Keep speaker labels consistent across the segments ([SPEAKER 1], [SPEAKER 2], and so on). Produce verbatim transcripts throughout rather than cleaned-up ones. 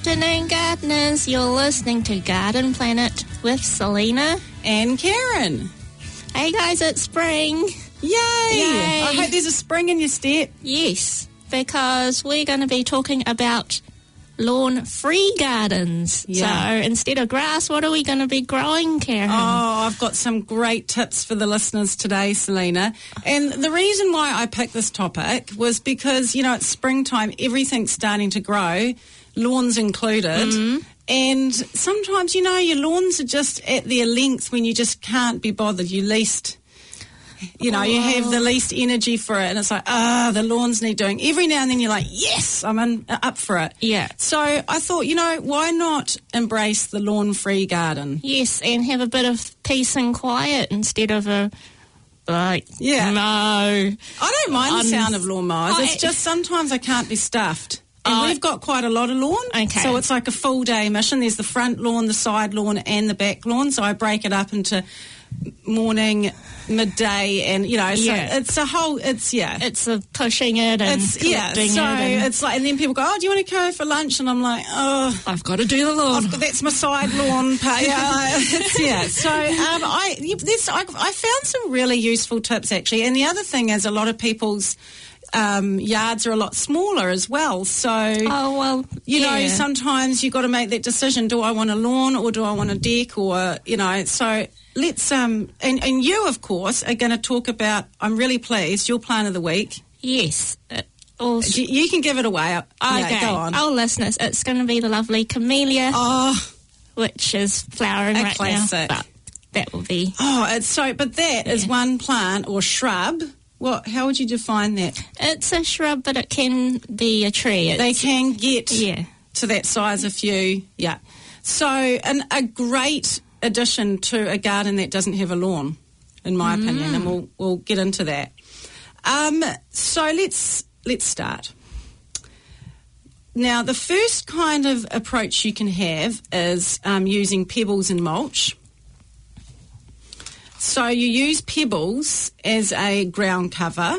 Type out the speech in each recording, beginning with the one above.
[SPEAKER 1] afternoon, gardeners. You're listening to Garden Planet with Selena
[SPEAKER 2] and Karen.
[SPEAKER 1] Hey guys, it's spring.
[SPEAKER 2] Yay!
[SPEAKER 1] Yay.
[SPEAKER 2] I hope there's a spring in your step.
[SPEAKER 1] Yes, because we're going to be talking about lawn-free gardens.
[SPEAKER 2] Yeah.
[SPEAKER 1] So instead of grass, what are we going to be growing, Karen?
[SPEAKER 2] Oh, I've got some great tips for the listeners today, Selena. And the reason why I picked this topic was because, you know, it's springtime, everything's starting to grow, lawns included.
[SPEAKER 1] Mm-hmm.
[SPEAKER 2] And sometimes, you know, your lawns are just at their length when you just can't be bothered. You least... You know, oh. you have the least energy for it, and it's like, ah, oh, the lawns need doing. Every now and then you're like, yes, I'm in, uh, up for it.
[SPEAKER 1] Yeah.
[SPEAKER 2] So I thought, you know, why not embrace the lawn-free garden?
[SPEAKER 1] Yes, and have a bit of peace and quiet instead of a, like,
[SPEAKER 2] yeah.
[SPEAKER 1] no.
[SPEAKER 2] I don't mind um, the sound of lawnmowers.
[SPEAKER 1] I,
[SPEAKER 2] it's just sometimes I can't be stuffed. And
[SPEAKER 1] uh,
[SPEAKER 2] we've got quite a lot of lawn.
[SPEAKER 1] Okay.
[SPEAKER 2] So it's like a full-day mission. There's the front lawn, the side lawn, and the back lawn. So I break it up into morning, midday, and you know, so
[SPEAKER 1] yeah.
[SPEAKER 2] it's a whole. It's yeah,
[SPEAKER 1] it's a pushing it and
[SPEAKER 2] it's yeah. So
[SPEAKER 1] it and
[SPEAKER 2] it's like, and then people go, "Oh, do you want to go for lunch?" And I'm like, "Oh,
[SPEAKER 1] I've got to do the lawn.
[SPEAKER 2] Got, that's my side lawn." yeah, it's, yeah. So um, I this I, I found some really useful tips actually, and the other thing is a lot of people's Um, yards are a lot smaller as well. So,
[SPEAKER 1] oh, well,
[SPEAKER 2] you
[SPEAKER 1] yeah.
[SPEAKER 2] know, sometimes you've got to make that decision. Do I want a lawn or do I want a deck, or, you know, so let's, um, and, and you, of course, are going to talk about, I'm really pleased, your plant of the week.
[SPEAKER 1] Yes. It also,
[SPEAKER 2] you, you can give it away.
[SPEAKER 1] Okay.
[SPEAKER 2] Yeah, go on.
[SPEAKER 1] Oh, listeners, it's going to be the lovely camellia,
[SPEAKER 2] oh,
[SPEAKER 1] which is flowering
[SPEAKER 2] a
[SPEAKER 1] right
[SPEAKER 2] classic.
[SPEAKER 1] now. But that will be.
[SPEAKER 2] Oh, it's so, but that
[SPEAKER 1] yeah.
[SPEAKER 2] is one plant or shrub. What? How would you define that?
[SPEAKER 1] It's a shrub, but it can be a tree. It's,
[SPEAKER 2] they can get
[SPEAKER 1] yeah.
[SPEAKER 2] to that size a few, yeah. So an, a great addition to a garden that doesn't have a lawn, in my
[SPEAKER 1] mm.
[SPEAKER 2] opinion, and we'll we'll get into that. Um, so let's let's start. Now, the first kind of approach you can have is um, using pebbles and mulch. So you use pebbles as a ground cover,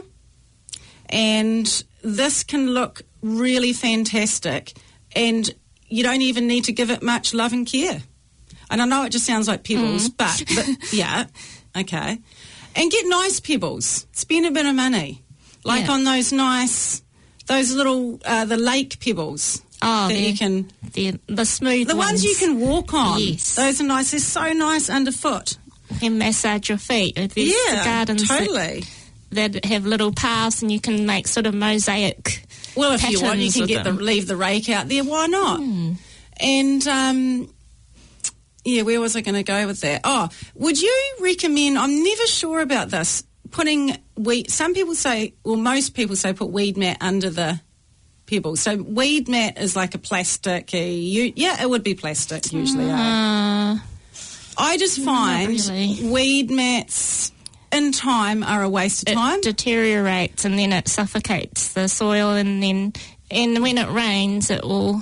[SPEAKER 2] and this can look really fantastic, and you don't even need to give it much love and care. And I know it just sounds like pebbles, mm. but, but yeah, okay. And get nice pebbles. Spend a bit of money, like
[SPEAKER 1] yeah.
[SPEAKER 2] on those nice, those little, uh, the lake pebbles.
[SPEAKER 1] Oh,
[SPEAKER 2] that you can,
[SPEAKER 1] the the smooth
[SPEAKER 2] the ones.
[SPEAKER 1] ones
[SPEAKER 2] you can walk on.
[SPEAKER 1] Yes,
[SPEAKER 2] those are nice. They're so nice underfoot.
[SPEAKER 1] You can massage your feet. There's
[SPEAKER 2] yeah,
[SPEAKER 1] gardens
[SPEAKER 2] totally.
[SPEAKER 1] That, that have little paths, and you can make sort of mosaic.
[SPEAKER 2] Well, if you want, you can get the,
[SPEAKER 1] them.
[SPEAKER 2] leave the rake out there. Why not?
[SPEAKER 1] Mm.
[SPEAKER 2] And um, yeah, where was I going to go with that? Oh, would you recommend? I'm never sure about this. Putting weed. Some people say, well, most people say, put weed mat under the pebbles. So weed mat is like a plastic. You, yeah, it would be plastic usually.
[SPEAKER 1] Uh,
[SPEAKER 2] eh? I just find
[SPEAKER 1] really.
[SPEAKER 2] weed mats in time are a waste of time.
[SPEAKER 1] It deteriorates and then it suffocates the soil, and then and when it rains it will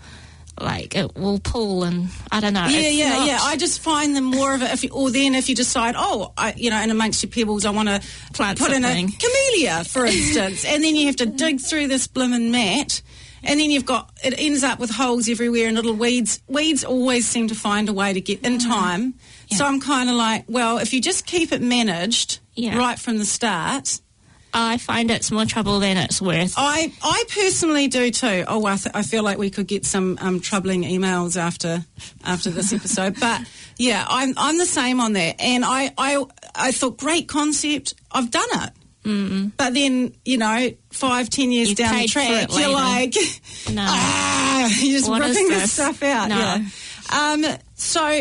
[SPEAKER 1] like it will pull, and I don't know.
[SPEAKER 2] Yeah,
[SPEAKER 1] it's
[SPEAKER 2] yeah,
[SPEAKER 1] not...
[SPEAKER 2] yeah. I just find them more of a, if you, or then if you decide, oh, I, you know, and amongst your pebbles I want to
[SPEAKER 1] plant
[SPEAKER 2] put
[SPEAKER 1] something.
[SPEAKER 2] in a camellia, for instance, and then you have to dig through this blimmin' mat. And then you've got, it ends up with holes everywhere and little weeds. Weeds always seem to find a way to get in time. Yeah. So I'm kind of like, well, if you just keep it managed
[SPEAKER 1] yeah.
[SPEAKER 2] right from the start.
[SPEAKER 1] I find it's more trouble than it's worth.
[SPEAKER 2] I, I personally do too. Oh, I, th- I feel like we could get some um, troubling emails after after this episode. But yeah, I'm I'm the same on that. And I, I, I thought, great concept. I've done it.
[SPEAKER 1] Mm-mm.
[SPEAKER 2] But then, you know, five, ten years
[SPEAKER 1] You've
[SPEAKER 2] down the track, you're like,
[SPEAKER 1] no.
[SPEAKER 2] ah, you're just
[SPEAKER 1] what
[SPEAKER 2] ripping this?
[SPEAKER 1] this
[SPEAKER 2] stuff out.
[SPEAKER 1] No.
[SPEAKER 2] Yeah. Um, so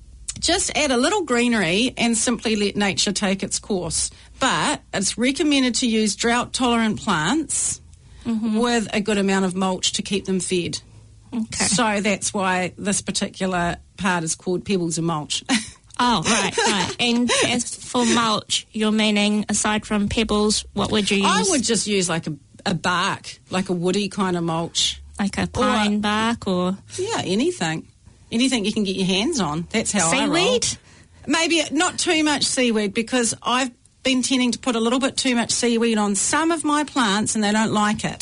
[SPEAKER 2] just add a little greenery and simply let nature take its course. But it's recommended to use drought-tolerant plants mm-hmm. with a good amount of mulch to keep them fed.
[SPEAKER 1] Okay.
[SPEAKER 2] So that's why this particular part is called Pebbles and Mulch.
[SPEAKER 1] Oh, right, right. And as for mulch, you're meaning, aside from pebbles, what would you use?
[SPEAKER 2] I would just use like a, a bark, like a woody kind of mulch.
[SPEAKER 1] Like a pine
[SPEAKER 2] or,
[SPEAKER 1] bark or...
[SPEAKER 2] Yeah, anything. Anything you can get your hands on. That's how
[SPEAKER 1] seaweed?
[SPEAKER 2] I roll. Seaweed? Maybe not too much seaweed, because I've been tending to put a little bit too much seaweed on some of my plants and they don't like it.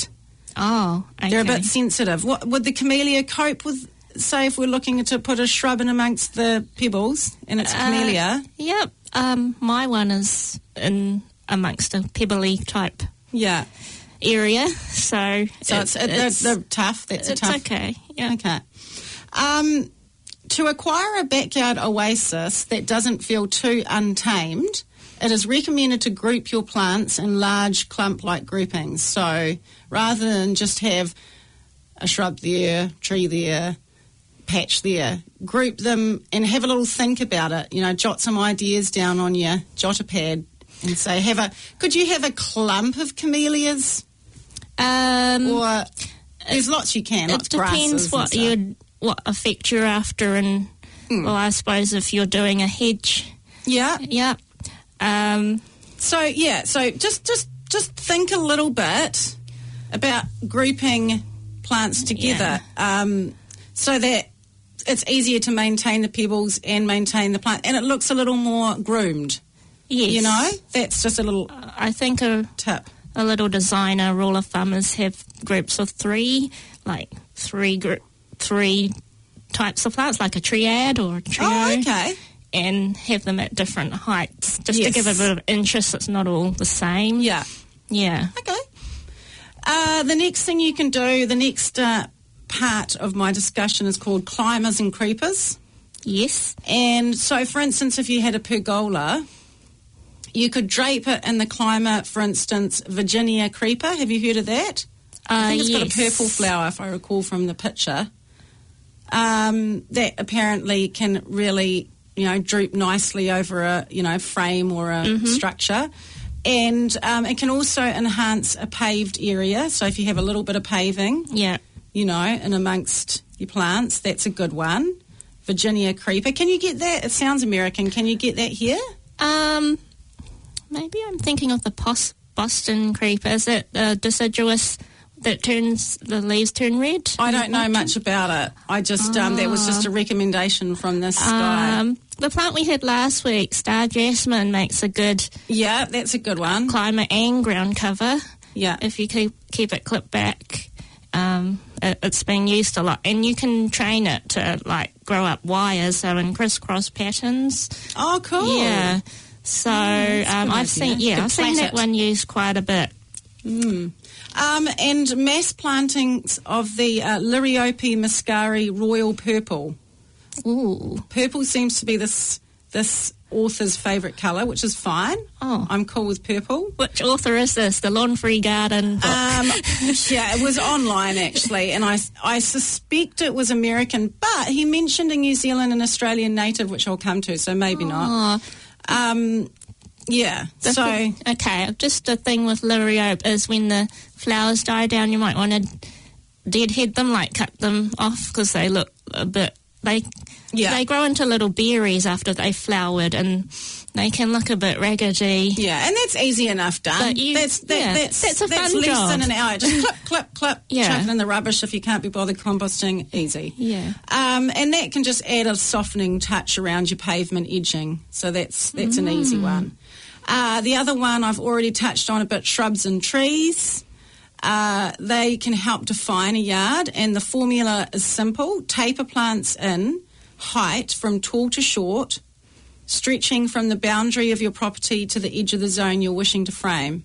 [SPEAKER 1] Oh, okay.
[SPEAKER 2] They're a bit sensitive. What, would the camellia cope with, say, if we're looking to put a shrub in amongst the pebbles and it's a camellia?
[SPEAKER 1] Uh, yep. Um, my one is in amongst a pebbly type
[SPEAKER 2] Yeah.
[SPEAKER 1] area, so
[SPEAKER 2] So it's, it, it's they're, they're tough. That's a
[SPEAKER 1] it's
[SPEAKER 2] tough.
[SPEAKER 1] okay. Yeah.
[SPEAKER 2] Okay. Um, to acquire a backyard oasis that doesn't feel too untamed, it is recommended to group your plants in large clump-like groupings. So rather than just have a shrub there, tree there, patch there, group them and have a little think about it. You know, jot some ideas down on your jotter pad and say, have a. Could you have a clump of camellias?
[SPEAKER 1] Um,
[SPEAKER 2] Or there's lots you can.
[SPEAKER 1] it
[SPEAKER 2] Lots of grasses
[SPEAKER 1] depends
[SPEAKER 2] and
[SPEAKER 1] what
[SPEAKER 2] stuff.
[SPEAKER 1] you what effect you're after, and
[SPEAKER 2] Hmm.
[SPEAKER 1] well, I suppose if you're doing a hedge,
[SPEAKER 2] Yeah.
[SPEAKER 1] yeah. Um,
[SPEAKER 2] So yeah, so just just just think a little bit about grouping plants together, um, so that it's easier to maintain the pebbles and maintain the plant, and it looks a little more groomed.
[SPEAKER 1] yes.
[SPEAKER 2] You know, that's just a little
[SPEAKER 1] I think a
[SPEAKER 2] tip.
[SPEAKER 1] a little designer rule of thumb is have groups of three, like three group, three types of plants, like a triad or a trio.
[SPEAKER 2] Oh, okay.
[SPEAKER 1] And have them at different heights, just
[SPEAKER 2] Yes.
[SPEAKER 1] to give a bit of interest. It's not all the same.
[SPEAKER 2] Yeah.
[SPEAKER 1] Yeah.
[SPEAKER 2] Okay. Uh, the next thing you can do, the next uh, part of my discussion is called climbers and creepers.
[SPEAKER 1] Yes.
[SPEAKER 2] And so, for instance, if you had a pergola, you could drape it in the climber, for instance, Virginia creeper. Have you heard of that? I
[SPEAKER 1] Uh,
[SPEAKER 2] think it's got a
[SPEAKER 1] yes.
[SPEAKER 2] purple flower, if I recall from the picture. Um, that apparently can really, you know, droop nicely over a, you know, frame or a
[SPEAKER 1] Mm-hmm.
[SPEAKER 2] structure. And um, it can also enhance a paved area. So if you have a little bit of paving,
[SPEAKER 1] Yeah.
[SPEAKER 2] you know, in amongst your plants, that's a good one. Virginia creeper. Can you get that? It sounds American. Can you get that here?
[SPEAKER 1] Um, maybe I'm thinking of the pos- Boston creeper. Is it the deciduous that turns the leaves turn red?
[SPEAKER 2] I don't know much about it. I just um, that was just a recommendation from this guy.
[SPEAKER 1] Um, the plant we had last week, Star Jasmine, makes a good
[SPEAKER 2] Yeah, that's a good one.
[SPEAKER 1] climber and ground cover.
[SPEAKER 2] Yeah.
[SPEAKER 1] If you keep keep it clipped back, um, it, it's being used a lot, and you can train it to like grow up wires, so in crisscross patterns.
[SPEAKER 2] Oh, cool.
[SPEAKER 1] Yeah. So
[SPEAKER 2] that's a
[SPEAKER 1] um,
[SPEAKER 2] good
[SPEAKER 1] I've
[SPEAKER 2] idea.
[SPEAKER 1] seen yeah
[SPEAKER 2] Could
[SPEAKER 1] I've seen
[SPEAKER 2] plait
[SPEAKER 1] that
[SPEAKER 2] it.
[SPEAKER 1] one used quite a bit.
[SPEAKER 2] Mm. Um, and mass plantings of the uh, Liriope muscari royal purple.
[SPEAKER 1] Ooh.
[SPEAKER 2] Purple seems to be this this author's favourite colour, which is fine.
[SPEAKER 1] Oh.
[SPEAKER 2] I'm cool with purple.
[SPEAKER 1] Which author is this? The Lawn Free Garden book.
[SPEAKER 2] Um, yeah, it was online actually, and I, I suspect it was American, but he mentioned a New Zealand and Australian native, which I'll come to, so maybe not.
[SPEAKER 1] Oh,
[SPEAKER 2] Um, yeah,
[SPEAKER 1] the
[SPEAKER 2] so
[SPEAKER 1] thi- okay. Just the thing with liriope is when the flowers die down, you might want to deadhead them, like cut them off, because they look a bit. They
[SPEAKER 2] Yeah.
[SPEAKER 1] they grow into little berries after they flowered, and they can look a bit raggedy.
[SPEAKER 2] yeah, and that's easy enough done.
[SPEAKER 1] But you-
[SPEAKER 2] that's that,
[SPEAKER 1] yeah,
[SPEAKER 2] that's
[SPEAKER 1] that's a
[SPEAKER 2] that's
[SPEAKER 1] fun
[SPEAKER 2] less
[SPEAKER 1] job.
[SPEAKER 2] than an hour. Just clip, clip, clip.
[SPEAKER 1] Yeah.
[SPEAKER 2] Chuck it in the rubbish if you can't be bothered composting. Easy.
[SPEAKER 1] Yeah.
[SPEAKER 2] Um, and that can just add a softening touch around your pavement edging. So that's that's an easy
[SPEAKER 1] Mm.
[SPEAKER 2] one. Uh, the other one I've already touched on a bit, shrubs and trees. Uh, they can help define a yard, and the formula is simple. Taper plants in height from tall to short, stretching from the boundary of your property to the edge of the zone you're wishing to frame.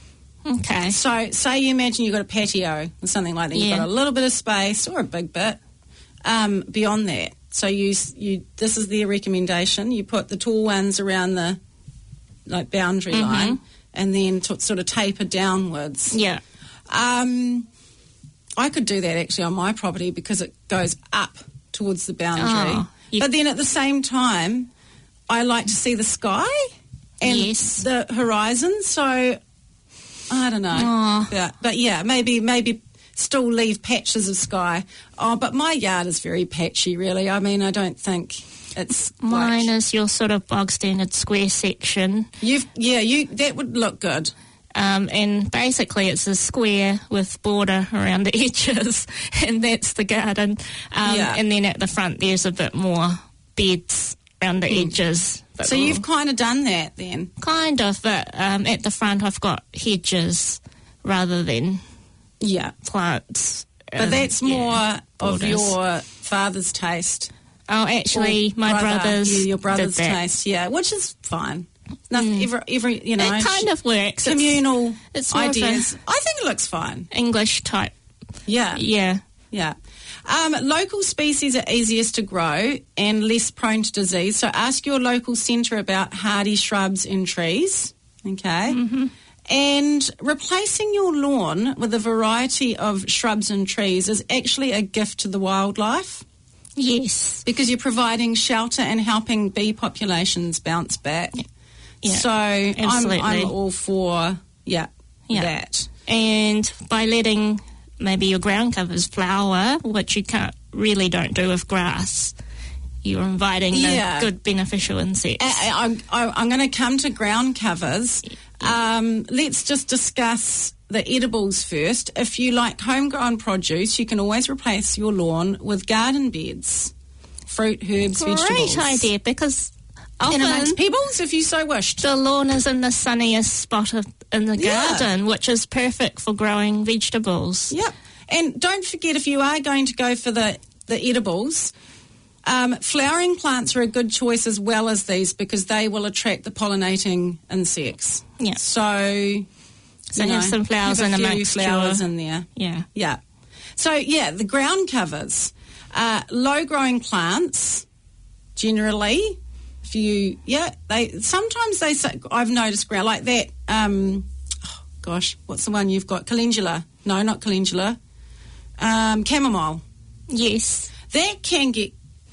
[SPEAKER 1] Okay.
[SPEAKER 2] So, say you imagine you've got a patio or something like that. You've
[SPEAKER 1] Yeah.
[SPEAKER 2] got a little bit of space or a big bit um, beyond that. So, you, you this is their recommendation. You put the tall ones around the like boundary
[SPEAKER 1] Mhm.
[SPEAKER 2] line, and then to, sort of taper downwards.
[SPEAKER 1] Yeah.
[SPEAKER 2] Um, I could do that actually on my property because it goes up towards the boundary.
[SPEAKER 1] Oh, you-
[SPEAKER 2] but then at the same time, I like to see the sky and
[SPEAKER 1] Yes.
[SPEAKER 2] the horizon. So I don't know.
[SPEAKER 1] Oh.
[SPEAKER 2] But, but yeah, maybe maybe still leave patches of sky. Oh, but my yard is very patchy, really. I mean, I don't think it's
[SPEAKER 1] Mine
[SPEAKER 2] like,
[SPEAKER 1] is your sort of bog standard square section.
[SPEAKER 2] You've yeah, you that would look good.
[SPEAKER 1] Um, and basically it's a square with border around the edges, and that's the garden. Um,
[SPEAKER 2] Yeah.
[SPEAKER 1] And then at the front there's a bit more beds around the edges. But
[SPEAKER 2] So you've kind of done that then.
[SPEAKER 1] kind of, but um, at the front I've got hedges rather than
[SPEAKER 2] Yeah.
[SPEAKER 1] plants.
[SPEAKER 2] But
[SPEAKER 1] um,
[SPEAKER 2] that's more
[SPEAKER 1] yeah,
[SPEAKER 2] of
[SPEAKER 1] borders.
[SPEAKER 2] your father's taste.
[SPEAKER 1] Oh, actually,
[SPEAKER 2] Or
[SPEAKER 1] my
[SPEAKER 2] brother,
[SPEAKER 1] brothers
[SPEAKER 2] yeah, your brother's
[SPEAKER 1] did that.
[SPEAKER 2] taste, yeah, which is fine. Nothing, every, every, you know,
[SPEAKER 1] It kind of works. It's
[SPEAKER 2] communal
[SPEAKER 1] it's more of a-
[SPEAKER 2] ideas. I think it looks fine.
[SPEAKER 1] English type.
[SPEAKER 2] Yeah,
[SPEAKER 1] Yeah.
[SPEAKER 2] yeah. Um, local species are easiest to grow and less prone to disease. So ask your local centre about hardy shrubs and trees. Okay.
[SPEAKER 1] Mm-hmm.
[SPEAKER 2] And replacing your lawn with a variety of shrubs and trees is actually a gift to the wildlife.
[SPEAKER 1] Yes.
[SPEAKER 2] Because you're providing shelter and helping bee populations bounce back.
[SPEAKER 1] Yeah.
[SPEAKER 2] So I'm,
[SPEAKER 1] absolutely.
[SPEAKER 2] I'm all for, yeah,
[SPEAKER 1] Yeah.
[SPEAKER 2] that.
[SPEAKER 1] And by letting maybe your ground covers flower, which you can't really don't do with grass, you're inviting
[SPEAKER 2] Yeah.
[SPEAKER 1] the good beneficial insects.
[SPEAKER 2] I, I'm, I, I'm going to come to ground covers. Um, let's just discuss the edibles first. If you like homegrown produce, you can always replace your lawn with garden beds. Fruit, herbs,
[SPEAKER 1] Great
[SPEAKER 2] vegetables.
[SPEAKER 1] idea, because
[SPEAKER 2] And amongst
[SPEAKER 1] often
[SPEAKER 2] pebbles, if you so wished.
[SPEAKER 1] the lawn is in the sunniest spot of, in the
[SPEAKER 2] Yeah.
[SPEAKER 1] garden, which is perfect for growing vegetables.
[SPEAKER 2] Yep. And don't forget, if you are going to go for the, the edibles, um, flowering plants are a good choice as well as these because they will attract the pollinating insects.
[SPEAKER 1] Yeah.
[SPEAKER 2] So,
[SPEAKER 1] So
[SPEAKER 2] you
[SPEAKER 1] have
[SPEAKER 2] know,
[SPEAKER 1] some flowers
[SPEAKER 2] have a
[SPEAKER 1] in
[SPEAKER 2] few
[SPEAKER 1] amongst
[SPEAKER 2] flowers
[SPEAKER 1] your-
[SPEAKER 2] in there.
[SPEAKER 1] Yeah.
[SPEAKER 2] Yeah. So, yeah, the ground covers. Uh, low-growing plants, generally, if you, yeah, they sometimes they say, I've noticed ground, like that, um, oh, gosh, what's the one you've got? Calendula. No, not calendula. Um, chamomile.
[SPEAKER 1] Yes.
[SPEAKER 2] That can get,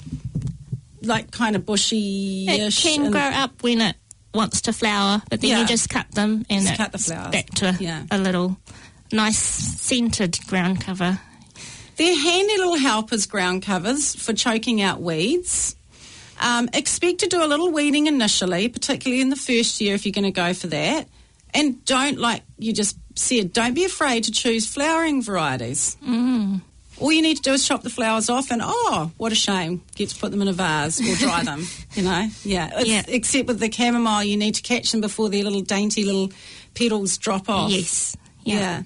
[SPEAKER 2] like, kind of bushy-ish.
[SPEAKER 1] It can
[SPEAKER 2] and-
[SPEAKER 1] grow up when it wants to flower, but then
[SPEAKER 2] Yeah.
[SPEAKER 1] you just cut them and
[SPEAKER 2] Just
[SPEAKER 1] it's
[SPEAKER 2] cut the flowers.
[SPEAKER 1] back to
[SPEAKER 2] Yeah.
[SPEAKER 1] a little nice scented ground cover.
[SPEAKER 2] They're handy little helpers, ground covers, for choking out weeds. Um, expect to do a little weeding initially, particularly in the first year if you're going to go for that. And don't, like you just said, don't be afraid to choose flowering varieties.
[SPEAKER 1] Mm.
[SPEAKER 2] All you need to do is chop the flowers off and, oh, what a shame, get to put them in a vase or dry them, you know. Yeah. It's,
[SPEAKER 1] Yeah.
[SPEAKER 2] Except with the chamomile, you need to catch them before their little dainty little petals drop off.
[SPEAKER 1] Yes.
[SPEAKER 2] Yeah.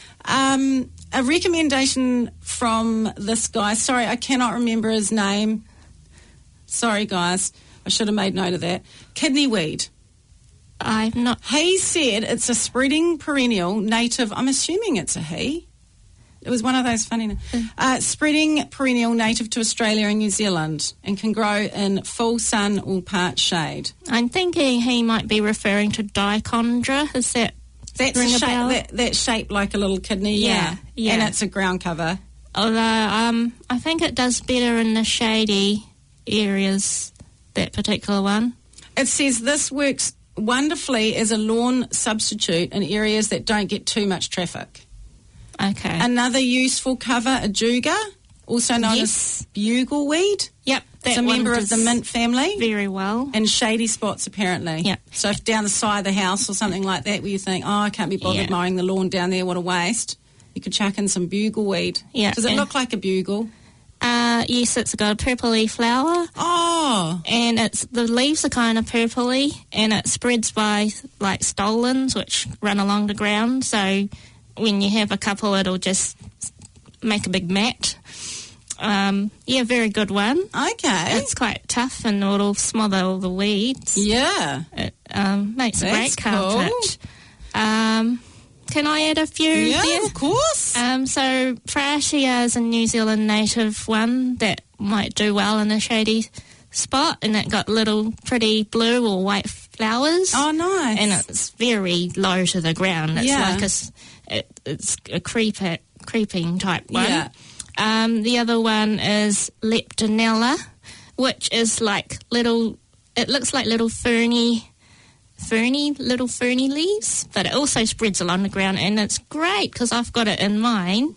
[SPEAKER 2] Um, a recommendation from this guy. Sorry, I cannot remember his name. Sorry, guys. I should have made note of that. Kidney weed.
[SPEAKER 1] I'm not.
[SPEAKER 2] He said it's a spreading perennial native. I'm assuming it's a he. It was one of those funny. Uh, spreading perennial native to Australia and New Zealand and can grow in full sun or part shade.
[SPEAKER 1] I'm thinking he might be referring to dichondra. Is that
[SPEAKER 2] That's
[SPEAKER 1] ring
[SPEAKER 2] a
[SPEAKER 1] a
[SPEAKER 2] shape,
[SPEAKER 1] bell?
[SPEAKER 2] that, that's shaped like a little kidney.
[SPEAKER 1] Yeah, yeah.
[SPEAKER 2] And it's a ground cover.
[SPEAKER 1] Although um, I think it does better in the shady areas, that particular one.
[SPEAKER 2] It says this works wonderfully as a lawn substitute in areas that don't get too much traffic.
[SPEAKER 1] Okay.
[SPEAKER 2] Another useful cover, ajuga, also known
[SPEAKER 1] Yes.
[SPEAKER 2] as bugleweed.
[SPEAKER 1] Yep. That
[SPEAKER 2] It's a
[SPEAKER 1] one
[SPEAKER 2] member of
[SPEAKER 1] does
[SPEAKER 2] the mint family.
[SPEAKER 1] very well.
[SPEAKER 2] And shady spots, apparently.
[SPEAKER 1] Yeah.
[SPEAKER 2] So if down the side of the house or something like that where you think, oh, I can't be bothered
[SPEAKER 1] Yeah.
[SPEAKER 2] mowing the lawn down there, what a waste, you could chuck in some bugleweed.
[SPEAKER 1] Yeah,
[SPEAKER 2] Does it
[SPEAKER 1] and-
[SPEAKER 2] look like a bugle?
[SPEAKER 1] Uh, yes, it's got a purpley flower,
[SPEAKER 2] Oh,
[SPEAKER 1] and it's the leaves are kind of purpley, and it spreads by like stolons, which run along the ground. So when you have a couple, it'll just make a big mat. Um, yeah, very good one.
[SPEAKER 2] okay.
[SPEAKER 1] It's quite tough, and it'll smother all the weeds.
[SPEAKER 2] Yeah.
[SPEAKER 1] It um, makes a
[SPEAKER 2] That's
[SPEAKER 1] great carpet.
[SPEAKER 2] cool.
[SPEAKER 1] Um, can I add a few
[SPEAKER 2] Yeah,
[SPEAKER 1] there?
[SPEAKER 2] of course.
[SPEAKER 1] Um, so Frashia is a New Zealand native one that might do well in a shady spot, and it got little pretty blue or white flowers.
[SPEAKER 2] Oh, nice.
[SPEAKER 1] And it's very low to the ground. It's
[SPEAKER 2] Yeah.
[SPEAKER 1] like a, s- it, it's a creeper, creeping type one.
[SPEAKER 2] Yeah.
[SPEAKER 1] Um, the other one is Leptonella, which is like little, it looks like little ferny, ferny, little ferny leaves, but it also spreads along the ground, and it's great because I've got it in mine,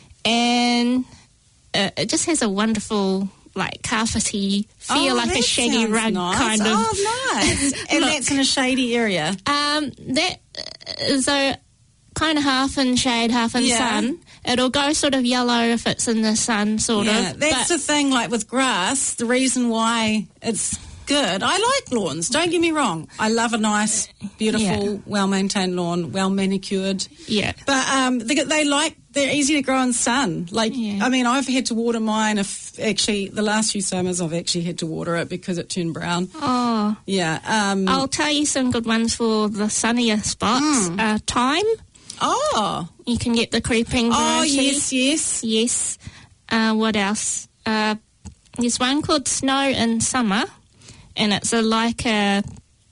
[SPEAKER 1] and uh, it just has a wonderful, like, carpety feel,
[SPEAKER 2] Oh,
[SPEAKER 1] like a
[SPEAKER 2] that
[SPEAKER 1] shaggy
[SPEAKER 2] sounds
[SPEAKER 1] rug
[SPEAKER 2] nice.
[SPEAKER 1] kind of.
[SPEAKER 2] Oh, nice. And
[SPEAKER 1] look.
[SPEAKER 2] that's in a shady area.
[SPEAKER 1] Um, that is a kind of half in shade, half in
[SPEAKER 2] Yeah.
[SPEAKER 1] sun. It'll go sort of yellow if it's in the sun, sort
[SPEAKER 2] Yeah,
[SPEAKER 1] of.
[SPEAKER 2] that's
[SPEAKER 1] but
[SPEAKER 2] the thing, like with grass, the reason why it's good. I like lawns. Don't get me wrong. I love a nice, beautiful,
[SPEAKER 1] Yeah.
[SPEAKER 2] well-maintained lawn, well-manicured.
[SPEAKER 1] Yeah.
[SPEAKER 2] But um, they, they like, they're easy to grow in sun. Like,
[SPEAKER 1] Yeah.
[SPEAKER 2] I mean, I've had to water mine. If actually, the last few summers, I've actually had to water it because it turned brown.
[SPEAKER 1] Oh,
[SPEAKER 2] Yeah. Um,
[SPEAKER 1] I'll tell you some good ones for the sunnier spots.
[SPEAKER 2] Mm.
[SPEAKER 1] Uh, thyme.
[SPEAKER 2] oh.
[SPEAKER 1] You can get the creeping
[SPEAKER 2] Oh,
[SPEAKER 1] variety.
[SPEAKER 2] yes, yes.
[SPEAKER 1] Yes. Uh, what else? Uh, there's one called Snow in Summer, and it's a, like a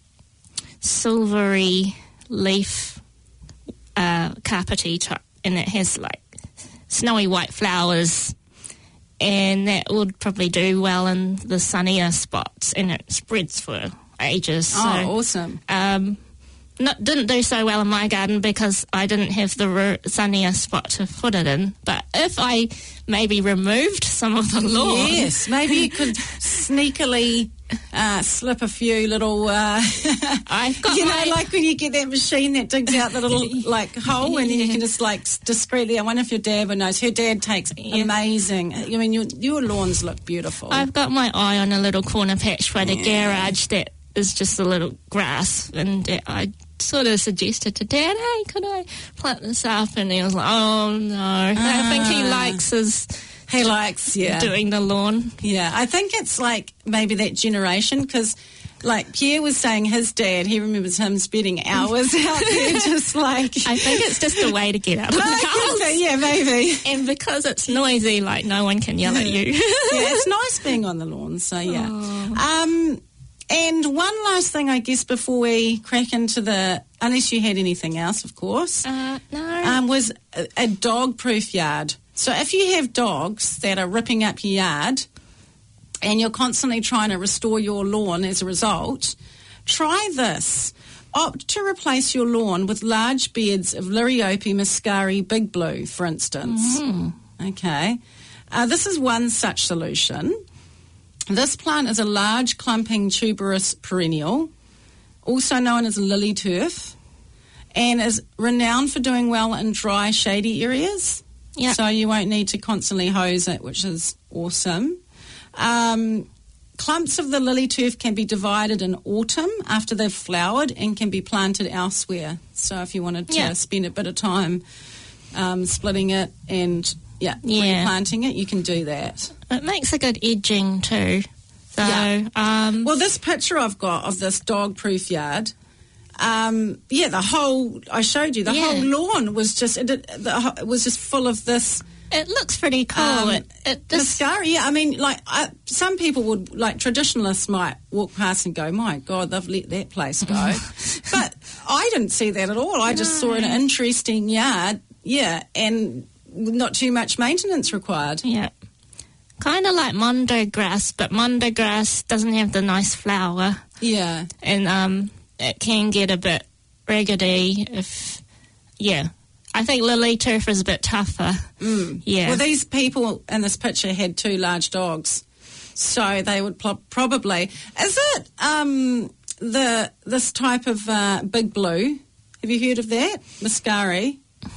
[SPEAKER 1] silvery leaf uh, carpety type, and it has like snowy white flowers, and that would probably do well in the sunnier spots, and it spreads for ages.
[SPEAKER 2] Oh,
[SPEAKER 1] so,
[SPEAKER 2] awesome.
[SPEAKER 1] um, not didn't do so well in my garden because I didn't have the ro- sunnier spot to put it in. But if I maybe removed some of the lawn,
[SPEAKER 2] Yes, maybe you could sneakily uh, slip a few little, uh,
[SPEAKER 1] I've got
[SPEAKER 2] you
[SPEAKER 1] my,
[SPEAKER 2] know, like when you get that machine that digs out the little like hole, and then you can just like s- discreetly. I wonder if your dad would knows. Her dad takes
[SPEAKER 1] Yeah.
[SPEAKER 2] amazing. I mean, your your lawns look beautiful.
[SPEAKER 1] I've got my eye on a little corner patch by the garage that is just a little grass, and uh, I sort of suggested to Dad, hey, could I plant this up? And he was like, oh no, I think he
[SPEAKER 2] Ah.
[SPEAKER 1] likes his
[SPEAKER 2] he likes, yeah,
[SPEAKER 1] doing the lawn.
[SPEAKER 2] yeah. I think it's like maybe that generation because. Like Pierre was saying, his dad, he remembers him spending hours out there just like...
[SPEAKER 1] I think it's just a way to get out of the house.
[SPEAKER 2] Yeah, maybe.
[SPEAKER 1] And because it's noisy, like no one can yell at you.
[SPEAKER 2] Yeah, it's nice being on the lawn, so yeah. Um, and one last thing, I guess, before we crack into the... Unless you had anything else, of course,
[SPEAKER 1] Uh, no.
[SPEAKER 2] um, was a, a dog-proof yard. So if you have dogs that are ripping up your yard... and you're constantly trying to restore your lawn as a result, try this. Opt to replace your lawn with large beds of Liriope muscari Big Blue, for instance. Okay. Uh, this is one such solution. This plant is a large clumping tuberous perennial, also known as lily turf, and is renowned for doing well in dry, shady areas.
[SPEAKER 1] Yeah.
[SPEAKER 2] So you won't need to constantly hose it, which is awesome. Um, clumps of the lily turf can be divided in autumn after they've flowered and can be planted elsewhere. So if you wanted to
[SPEAKER 1] Yeah.
[SPEAKER 2] spend a bit of time um, splitting it and yeah,
[SPEAKER 1] Yeah.
[SPEAKER 2] replanting it, you can do that.
[SPEAKER 1] It makes a good edging too. So,
[SPEAKER 2] Yeah.
[SPEAKER 1] um,
[SPEAKER 2] Well, this picture I've got of this dog-proof yard, um, yeah, the whole I showed you, the
[SPEAKER 1] Yeah.
[SPEAKER 2] whole lawn was just it, did- the, ho- it was just full of this.
[SPEAKER 1] it looks pretty cool.
[SPEAKER 2] Um,
[SPEAKER 1] it, it just,
[SPEAKER 2] Mascara, yeah. I mean, like I, some people would, like traditionalists might walk past and go, "My God, they've let that place go." But I didn't see that at all. I just saw an interesting yard, yeah, and not too much maintenance required.
[SPEAKER 1] yeah. Kind of like Mondo grass, but Mondo grass doesn't have the nice flower,
[SPEAKER 2] Yeah,
[SPEAKER 1] and um, it can get a bit raggedy if, yeah. I think lily turf is a bit tougher.
[SPEAKER 2] mm.
[SPEAKER 1] Yeah.
[SPEAKER 2] Well, these people in this picture had two large dogs, so they would pl- probably. Is it um, the this type of uh, Big Blue? Have you heard of that, Muscari?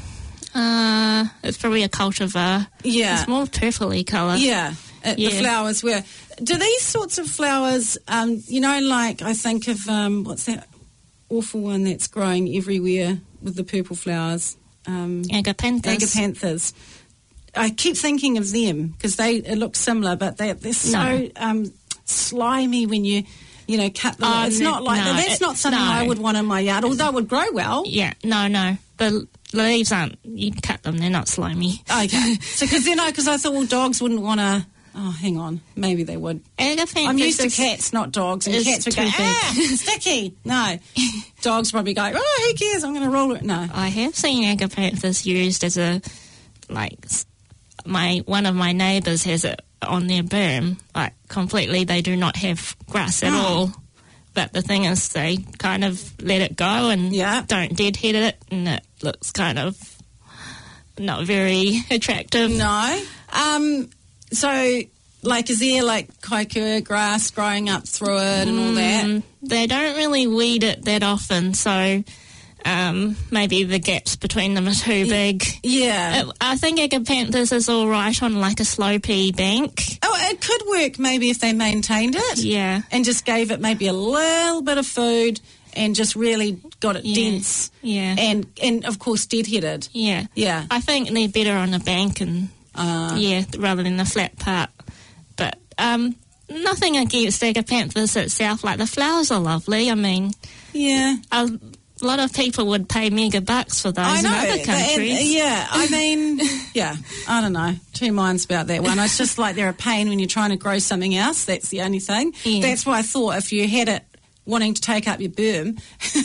[SPEAKER 1] Uh, it's probably a cultivar.
[SPEAKER 2] Yeah.
[SPEAKER 1] It's more purpley colour.
[SPEAKER 2] Yeah, uh,
[SPEAKER 1] Yeah.
[SPEAKER 2] the flowers were. Do these sorts of flowers, um, you know, like I think of, um, what's that awful one that's growing everywhere with the purple flowers? Um,
[SPEAKER 1] Agapanthus.
[SPEAKER 2] Agapanthus. I keep thinking of them because they it look similar, but they, they're so
[SPEAKER 1] No.
[SPEAKER 2] um, slimy when you, you know, cut them.
[SPEAKER 1] Oh,
[SPEAKER 2] it's
[SPEAKER 1] no,
[SPEAKER 2] not like
[SPEAKER 1] no,
[SPEAKER 2] that's
[SPEAKER 1] it-
[SPEAKER 2] not something
[SPEAKER 1] no.
[SPEAKER 2] I would want in my yard, although it would grow well.
[SPEAKER 1] Yeah, no, no. The leaves aren't, you can cut them, they're not slimy.
[SPEAKER 2] Okay, so because then I because I thought well dogs wouldn't want to. Oh, hang on, maybe they would.
[SPEAKER 1] Agapanthus
[SPEAKER 2] I'm used to
[SPEAKER 1] is-
[SPEAKER 2] cats, not dogs, and
[SPEAKER 1] is
[SPEAKER 2] cats would
[SPEAKER 1] too
[SPEAKER 2] go,
[SPEAKER 1] big.
[SPEAKER 2] ah, sticky. No, dogs probably go, oh, who cares? I'm going to roll it. No.
[SPEAKER 1] I have seen agapanthus used as a, like, s- my one of my neighbours has it on their berm. Like, completely, they do not have grass at
[SPEAKER 2] Oh.
[SPEAKER 1] all. But the thing is, they kind of let it go and
[SPEAKER 2] Yeah.
[SPEAKER 1] don't deadhead it, and it looks kind of not very attractive.
[SPEAKER 2] No. Um. So, like, is there like kaikua grass growing up through it and all that?
[SPEAKER 1] Mm, they don't really weed it that often, so Um, maybe the gaps between them are too big.
[SPEAKER 2] Yeah.
[SPEAKER 1] It, I think Agapanthus is all right on like a slopey bank.
[SPEAKER 2] Oh, it could work maybe if they maintained it.
[SPEAKER 1] Yeah.
[SPEAKER 2] And just gave it maybe a little bit of food and just really got it
[SPEAKER 1] Yeah.
[SPEAKER 2] dense.
[SPEAKER 1] Yeah.
[SPEAKER 2] And, and of course, deadheaded.
[SPEAKER 1] Yeah.
[SPEAKER 2] Yeah.
[SPEAKER 1] I think they're better on a bank and,
[SPEAKER 2] Uh,
[SPEAKER 1] yeah, rather than the flat part. But um, nothing against Agapanthus itself. Like, the flowers are lovely. I mean,
[SPEAKER 2] yeah.
[SPEAKER 1] a lot of people would pay mega bucks for those
[SPEAKER 2] I know.
[SPEAKER 1] in other
[SPEAKER 2] and-
[SPEAKER 1] countries.
[SPEAKER 2] yeah, I mean, yeah, I don't know. Two minds about that one. It's just like they're a pain when you're trying to grow something else. That's the only thing.
[SPEAKER 1] Yeah.
[SPEAKER 2] That's why I thought if you had it wanting to take up your berm,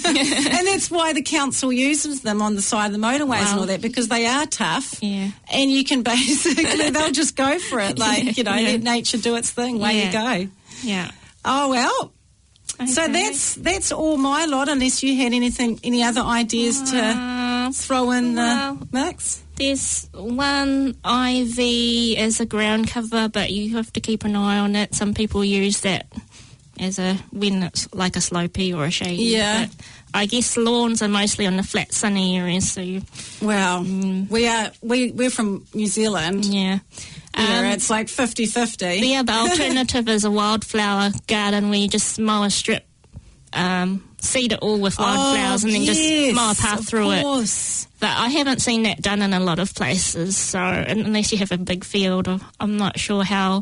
[SPEAKER 2] and that's why the council uses them on the side of the motorways and
[SPEAKER 1] Wow.
[SPEAKER 2] all that, because they are tough.
[SPEAKER 1] Yeah.
[SPEAKER 2] And you can basically, they'll just go for it. Like, you know,
[SPEAKER 1] Yeah.
[SPEAKER 2] let nature do its thing. Way
[SPEAKER 1] Yeah.
[SPEAKER 2] you go.
[SPEAKER 1] Yeah.
[SPEAKER 2] Oh, well. So
[SPEAKER 1] Okay.
[SPEAKER 2] that's that's all my lot, unless you had anything, any other ideas to
[SPEAKER 1] Uh,
[SPEAKER 2] throw in the
[SPEAKER 1] well,
[SPEAKER 2] mix?
[SPEAKER 1] There's one ivy as a ground cover, but you have to keep an eye on it. Some people use that as a when it's like a slopey or a shady.
[SPEAKER 2] Yeah.
[SPEAKER 1] But I guess lawns are mostly on the flat, sunny areas. So you,
[SPEAKER 2] Well,
[SPEAKER 1] Mm.
[SPEAKER 2] we are we we're from New Zealand.
[SPEAKER 1] yeah.
[SPEAKER 2] Yeah,
[SPEAKER 1] Um,
[SPEAKER 2] it's like fifty-fifty.
[SPEAKER 1] Yeah, the alternative is a wildflower garden where you just mow a strip, um, seed it all with wildflowers, and then
[SPEAKER 2] yes,
[SPEAKER 1] just mow a path
[SPEAKER 2] of
[SPEAKER 1] through it.
[SPEAKER 2] course.
[SPEAKER 1] But I haven't seen that done in a lot of places, so unless you have a big field, or I'm not sure how.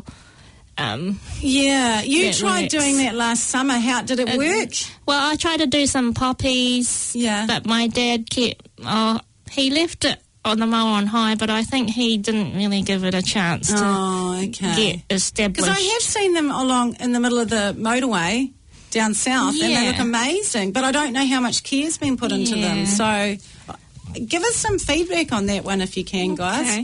[SPEAKER 1] Um,
[SPEAKER 2] Yeah, you
[SPEAKER 1] That
[SPEAKER 2] tried
[SPEAKER 1] works.
[SPEAKER 2] doing that last summer. How did it
[SPEAKER 1] Uh,
[SPEAKER 2] work?
[SPEAKER 1] well, I tried to do some poppies,
[SPEAKER 2] Yeah.
[SPEAKER 1] but my dad kept. Oh, he left it on the mower on high, but I think he didn't really give it a chance to
[SPEAKER 2] Oh, okay.
[SPEAKER 1] get established.
[SPEAKER 2] Because I have seen them along in the middle of the motorway down south, and they
[SPEAKER 1] Yeah.
[SPEAKER 2] look amazing. But I don't know how much care's been put into them.
[SPEAKER 1] Yeah.
[SPEAKER 2] So, give us some feedback on that one if you can, guys.
[SPEAKER 1] Okay.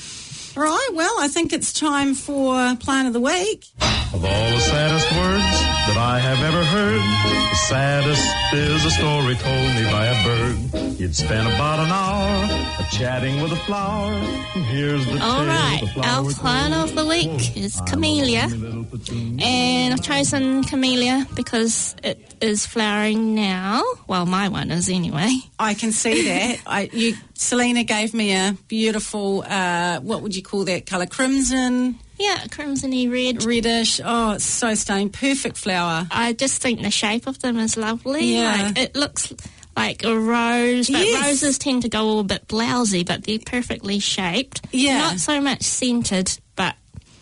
[SPEAKER 2] Right. Well, I think it's time for Plant of the Week.
[SPEAKER 3] Of all the saddest words that I have ever heard, the saddest is a story told me by a bird. You'd spent about an hour a-chatting with a flower, and here's the
[SPEAKER 1] All
[SPEAKER 3] tale
[SPEAKER 1] right,
[SPEAKER 3] the flower
[SPEAKER 1] our plant
[SPEAKER 3] told.
[SPEAKER 1] of the week is
[SPEAKER 3] I'm a
[SPEAKER 1] camellia.
[SPEAKER 3] lonely little platoon.
[SPEAKER 1] And I've chosen camellia because it is flowering now. Well, my one is anyway.
[SPEAKER 2] I can see that. I, you, Selena gave me a beautiful, uh, what would you call that colour? Crimson,
[SPEAKER 1] Yeah, crimsony red.
[SPEAKER 2] reddish. Oh, it's so stunning. Perfect flower.
[SPEAKER 1] I just think the shape of them is lovely.
[SPEAKER 2] Yeah.
[SPEAKER 1] Like, it looks like a rose, but
[SPEAKER 2] Yes.
[SPEAKER 1] roses tend to go all a bit blousy, but they're perfectly shaped.
[SPEAKER 2] Yeah.
[SPEAKER 1] Not so much scented, but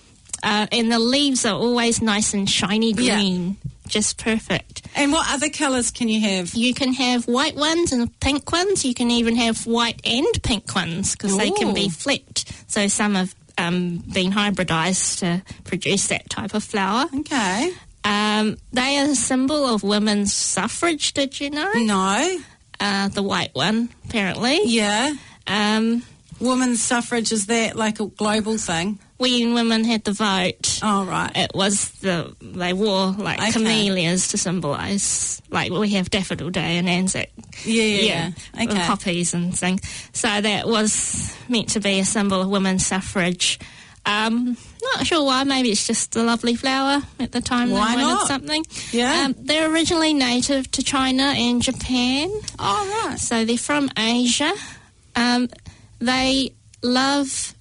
[SPEAKER 1] uh, and the leaves are always nice and shiny
[SPEAKER 2] Yeah.
[SPEAKER 1] green. Just perfect.
[SPEAKER 2] And what other colours can you have?
[SPEAKER 1] You can have white ones and pink ones. You can even have white and pink ones because they can be
[SPEAKER 2] Ooh.
[SPEAKER 1] flipped. So some have um, been hybridised to produce that type of flower.
[SPEAKER 2] Okay.
[SPEAKER 1] Um, they are a symbol of women's suffrage, did you know?
[SPEAKER 2] No.
[SPEAKER 1] Uh, the white one, apparently.
[SPEAKER 2] Yeah.
[SPEAKER 1] Um,
[SPEAKER 2] Women's suffrage, is that like a global thing?
[SPEAKER 1] when women had the vote,
[SPEAKER 2] Oh, right.
[SPEAKER 1] it was the they wore like
[SPEAKER 2] Okay.
[SPEAKER 1] camellias to symbolise, like we have Daffodil Day and Anzac.
[SPEAKER 2] Yeah, yeah, yeah.
[SPEAKER 1] with
[SPEAKER 2] Okay.
[SPEAKER 1] poppies and things. So that was meant to be a symbol of women's suffrage. Um, not sure why. Maybe it's just a lovely flower at the time.
[SPEAKER 2] Why
[SPEAKER 1] they wanted
[SPEAKER 2] not?
[SPEAKER 1] something.
[SPEAKER 2] Yeah.
[SPEAKER 1] Um, they're originally native to China and Japan,
[SPEAKER 2] Oh, right.
[SPEAKER 1] so they're from Asia. Um, they love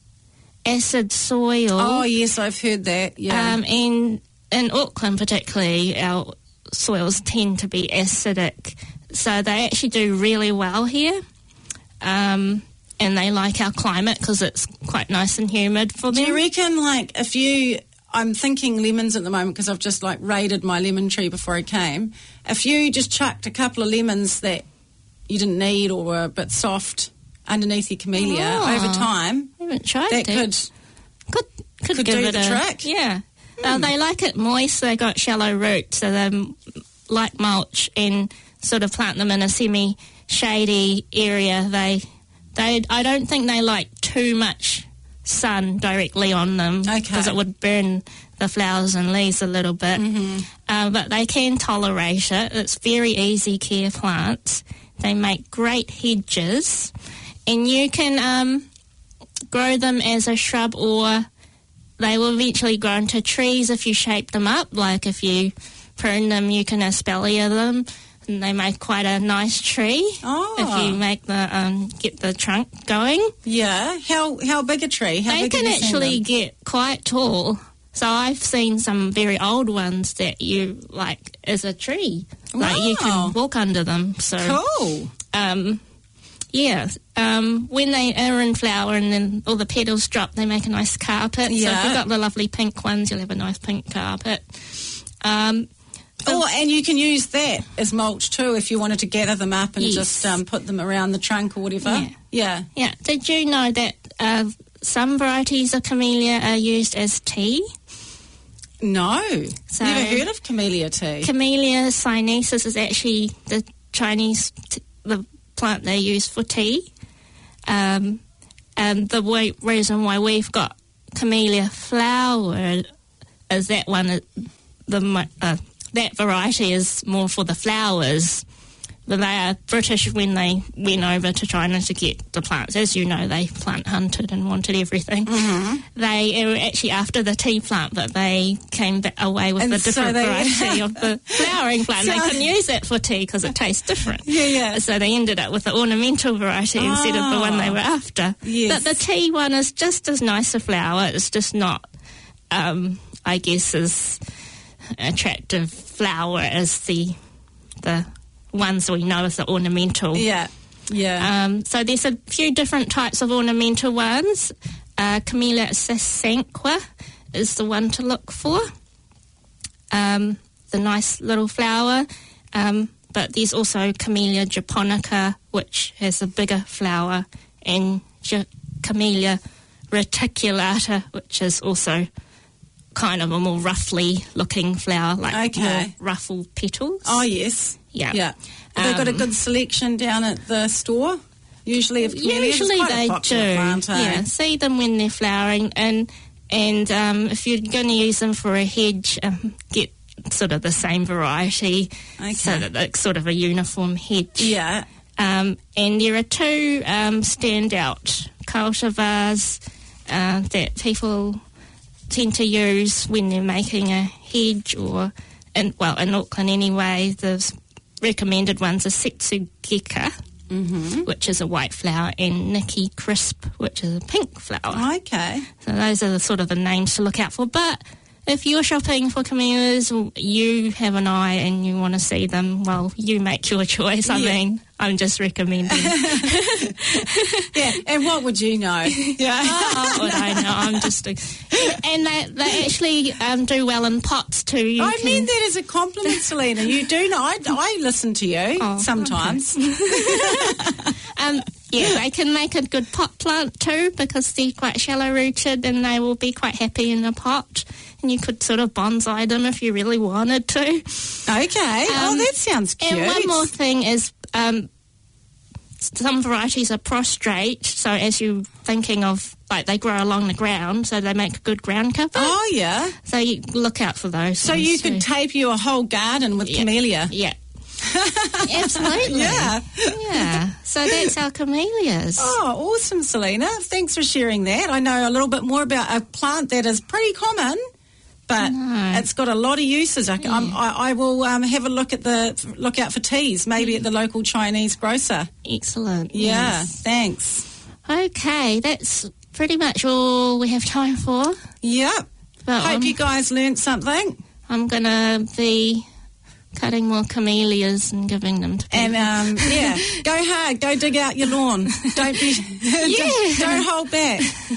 [SPEAKER 1] acid soil.
[SPEAKER 2] Oh, yes, I've heard that. Yeah.
[SPEAKER 1] Um, and in Auckland particularly, our soils tend to be acidic. So they actually do really well here. Um, and they like our climate because it's quite nice and humid for
[SPEAKER 2] Do
[SPEAKER 1] them.
[SPEAKER 2] you reckon, like, if you... I'm thinking lemons at the moment because I've just, like, raided my lemon tree before I came. If you just chucked a couple of lemons that you didn't need or were a bit soft underneath your camellia
[SPEAKER 1] Oh.
[SPEAKER 2] over time,
[SPEAKER 1] I haven't tried
[SPEAKER 2] that
[SPEAKER 1] that.
[SPEAKER 2] could...
[SPEAKER 1] could, could,
[SPEAKER 2] could
[SPEAKER 1] give
[SPEAKER 2] do
[SPEAKER 1] it
[SPEAKER 2] the
[SPEAKER 1] a
[SPEAKER 2] trick.
[SPEAKER 1] Yeah. Uh, they like it moist. They got shallow roots, so they like mulch and sort of plant them in a semi-shady area. They, they, I don't think they like too much sun directly on them
[SPEAKER 2] Okay.
[SPEAKER 1] because it would burn the flowers and leaves a little bit.
[SPEAKER 2] Mm-hmm.
[SPEAKER 1] Uh, but they can tolerate it. It's very easy care plants. They make great hedges, and you can um, grow them as a shrub, or they will eventually grow into trees if you shape them up. Like if you prune them, you can espalier them. and they make quite a nice tree.
[SPEAKER 2] Oh.
[SPEAKER 1] If you make the um, get the trunk going.
[SPEAKER 2] Yeah. How how big a tree? How
[SPEAKER 1] They
[SPEAKER 2] big
[SPEAKER 1] can
[SPEAKER 2] have you seen
[SPEAKER 1] actually
[SPEAKER 2] them?
[SPEAKER 1] get quite tall. So I've seen some very old ones that you like as a tree. Like you
[SPEAKER 2] Wow.
[SPEAKER 1] can walk under them. So
[SPEAKER 2] Cool.
[SPEAKER 1] um, yeah, um, when they are in flower and then all the petals drop, they make a nice carpet. So if
[SPEAKER 2] Yeah.
[SPEAKER 1] you've got the lovely pink ones, you'll have a nice pink carpet. Um,
[SPEAKER 2] Oh, and you can use that as mulch too if you wanted to gather them up and
[SPEAKER 1] Yes.
[SPEAKER 2] just um, put them around the trunk or whatever.
[SPEAKER 1] Yeah.
[SPEAKER 2] Yeah.
[SPEAKER 1] yeah, did you know that uh, some varieties of camellia are used as tea?
[SPEAKER 2] No.
[SPEAKER 1] So-
[SPEAKER 2] Never heard of camellia tea.
[SPEAKER 1] Camellia sinensis is actually the Chinese t- the plant they use for tea. Um, and the way, reason why we've got camellia flower is that one, uh, the mo- uh, that variety is more for the flowers. But they are British when they went over to China to get the plants. As you know, they plant hunted and wanted everything.
[SPEAKER 2] Mm-hmm.
[SPEAKER 1] They were actually after the tea plant, but they came ba- away with
[SPEAKER 2] And
[SPEAKER 1] the
[SPEAKER 2] so
[SPEAKER 1] different
[SPEAKER 2] they-
[SPEAKER 1] variety of the flowering plant.
[SPEAKER 2] So-
[SPEAKER 1] They couldn't use it for tea because it tastes different.
[SPEAKER 2] Yeah, yeah.
[SPEAKER 1] So they ended up with the ornamental variety instead of the one they were after.
[SPEAKER 2] Yes.
[SPEAKER 1] But the tea one is just as nice a flower. It's just not, um, I guess, as attractive flower as the the ones we know as the ornamental.
[SPEAKER 2] Yeah. Yeah.
[SPEAKER 1] Um, so there's a few different types of ornamental ones. Uh, Camellia sasanqua is the one to look for. Um, the nice little flower. Um, but there's also Camellia japonica, which has a bigger flower, and J- Camellia reticulata, which is also kind of a more roughly looking flower, like
[SPEAKER 2] Okay.
[SPEAKER 1] more ruffled petals.
[SPEAKER 2] oh, yes.
[SPEAKER 1] yeah.
[SPEAKER 2] Yeah. Have they got a
[SPEAKER 1] Um,
[SPEAKER 2] good selection down at the store? Usually of camellias?
[SPEAKER 1] Usually
[SPEAKER 2] It's quite
[SPEAKER 1] they
[SPEAKER 2] a popular
[SPEAKER 1] do.
[SPEAKER 2] plant, eh?
[SPEAKER 1] Yeah, see them when they're flowering, and and um, if you're going to use them for a hedge, um, get sort of the same variety,
[SPEAKER 2] Okay.
[SPEAKER 1] so that it's sort of a uniform hedge.
[SPEAKER 2] Yeah.
[SPEAKER 1] Um, and there are two um, standout cultivars uh, that people tend to use when they're making a hedge, or in, well, in Auckland anyway. The recommended ones are Setsugeka,
[SPEAKER 2] Mm-hmm.
[SPEAKER 1] which is a white flower, and Nikki Crisp, which is a pink flower.
[SPEAKER 2] Okay.
[SPEAKER 1] So those are the sort of the names to look out for. But if you're shopping for camellias, you have an eye and you want to see them, well, you make your choice. I
[SPEAKER 2] Yeah.
[SPEAKER 1] mean, I'm just recommending.
[SPEAKER 2] Yeah. And what would you know? Yeah.
[SPEAKER 1] Oh, what I know, I'm just... A, and they, they actually um, do well in pots too. You
[SPEAKER 2] I
[SPEAKER 1] can-
[SPEAKER 2] mean that as a compliment, Selena. You do know. I, I listen to you
[SPEAKER 1] Oh,
[SPEAKER 2] sometimes.
[SPEAKER 1] Um, yeah, they can make a good pot plant too, because they're quite shallow rooted and they will be quite happy in a pot. And you could sort of bonsai them if you really wanted to.
[SPEAKER 2] Okay. oh,
[SPEAKER 1] Um,
[SPEAKER 2] that sounds cute.
[SPEAKER 1] And one more thing is um, some varieties are prostrate, so as you're thinking of, like, they grow along the ground, so they make a good ground cover.
[SPEAKER 2] Oh, yeah.
[SPEAKER 1] So you look out for those.
[SPEAKER 2] So
[SPEAKER 1] ones
[SPEAKER 2] you
[SPEAKER 1] too.
[SPEAKER 2] could tape you a whole garden with
[SPEAKER 1] Yeah.
[SPEAKER 2] camellia.
[SPEAKER 1] Yeah. Absolutely.
[SPEAKER 2] Yeah.
[SPEAKER 1] Yeah. So that's our camellias.
[SPEAKER 2] Oh, awesome, Selena. Thanks for sharing that. I know a little bit more about a plant that is pretty common, but
[SPEAKER 1] No.
[SPEAKER 2] it's got a lot of uses. I, I'm, I, I will um, have a look at the look out for teas, maybe at the local Chinese grocer.
[SPEAKER 1] Excellent.
[SPEAKER 2] Yeah,
[SPEAKER 1] Yes.
[SPEAKER 2] thanks.
[SPEAKER 1] Okay, that's pretty much all we have time for.
[SPEAKER 2] Yep.
[SPEAKER 1] But
[SPEAKER 2] Hope
[SPEAKER 1] I'm,
[SPEAKER 2] you guys learnt something.
[SPEAKER 1] I'm going to be cutting more camellias and giving them to people.
[SPEAKER 2] And um, yeah, go hard. Go dig out your lawn. Don't be. don't, don't hold back.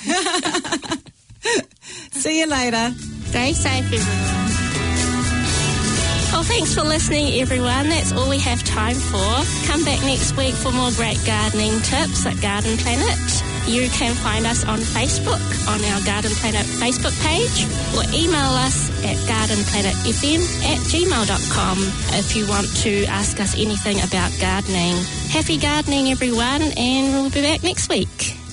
[SPEAKER 2] See you later.
[SPEAKER 1] Stay safe, everyone. Well, thanks for listening, everyone. That's all we have time for. Come back next week for more great gardening tips at Garden Planet. You can find us on Facebook, on our Garden Planet Facebook page, or email us at gardenplanetfm at gmail dot com if you want to ask us anything about gardening. Happy gardening, everyone, and we'll be back next week.